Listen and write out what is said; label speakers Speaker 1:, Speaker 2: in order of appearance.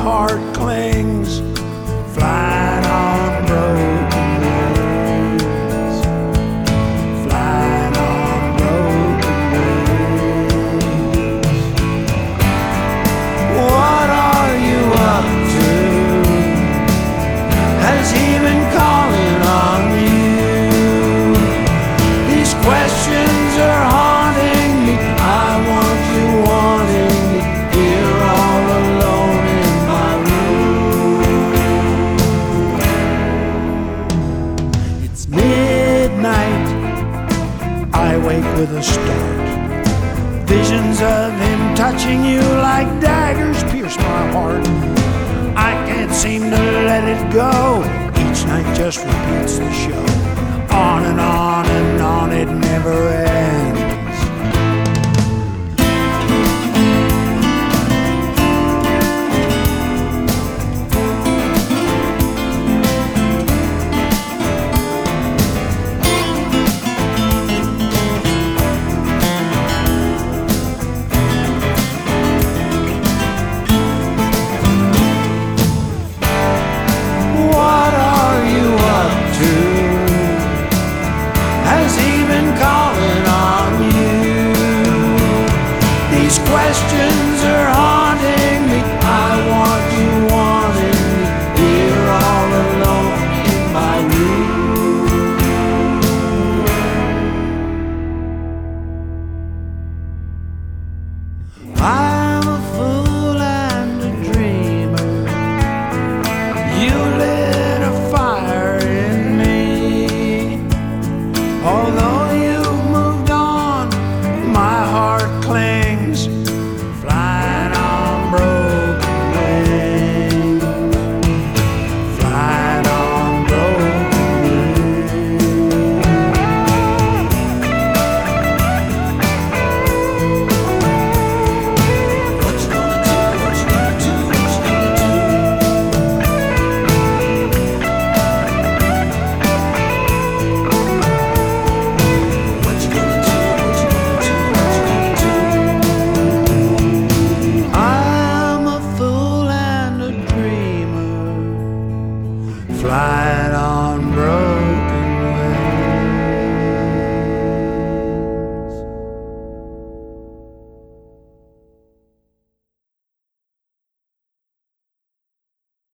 Speaker 1: heart clings, flying on broken wings, flying on broken wings. What are you up to? Has he been calling on you? These questions are haunting me. I want you wanting me here all alone in my room. It's midnight, I wake with a start. Visions of him touching you like daggers pierce my heart. I can't seem to let it go. Each night just repeats the show. On and on, it never ends.